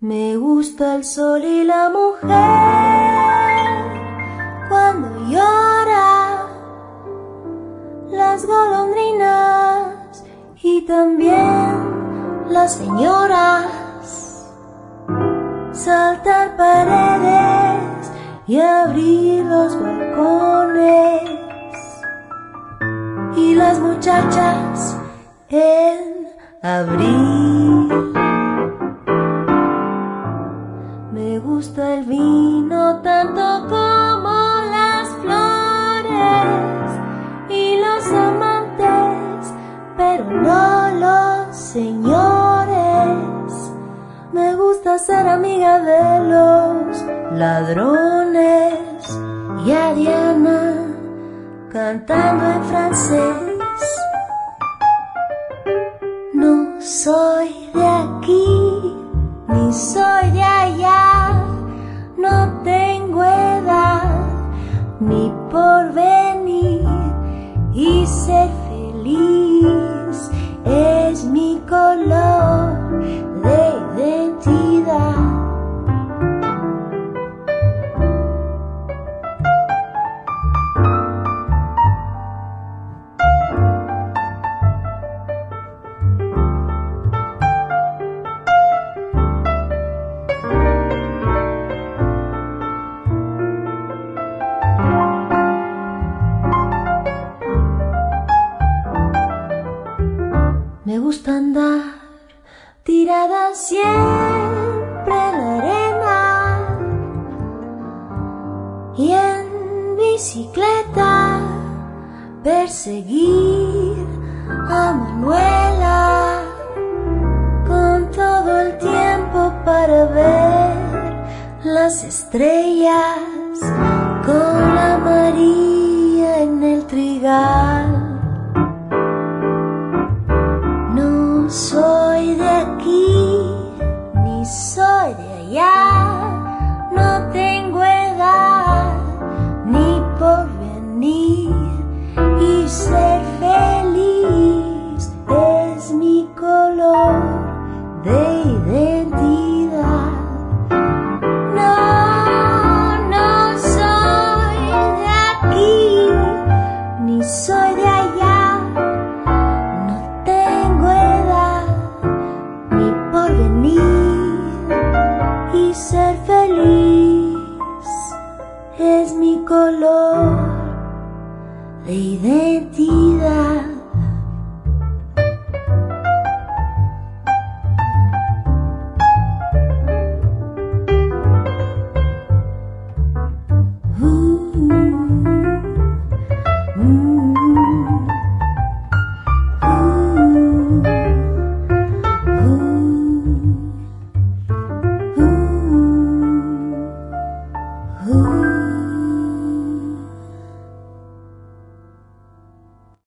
Me gusta el sol y la mujer cuando llora, las golondrinas y también las señoras, saltar paredes y abrir los balcones, y las muchachas en abril. Me gusta el vino tanto como las flores y los amantes, pero no los señores. Me gusta ser amiga de los ladrones y a Diana cantando en francés. No soy de aquí ni soy de allá, no tengo edad ni porvenir, y ser feliz es mi color de identidad. Me gusta andar tirada siempre en la arena y en bicicleta perseguir a Manuela con todo el tiempo para ver las estrellas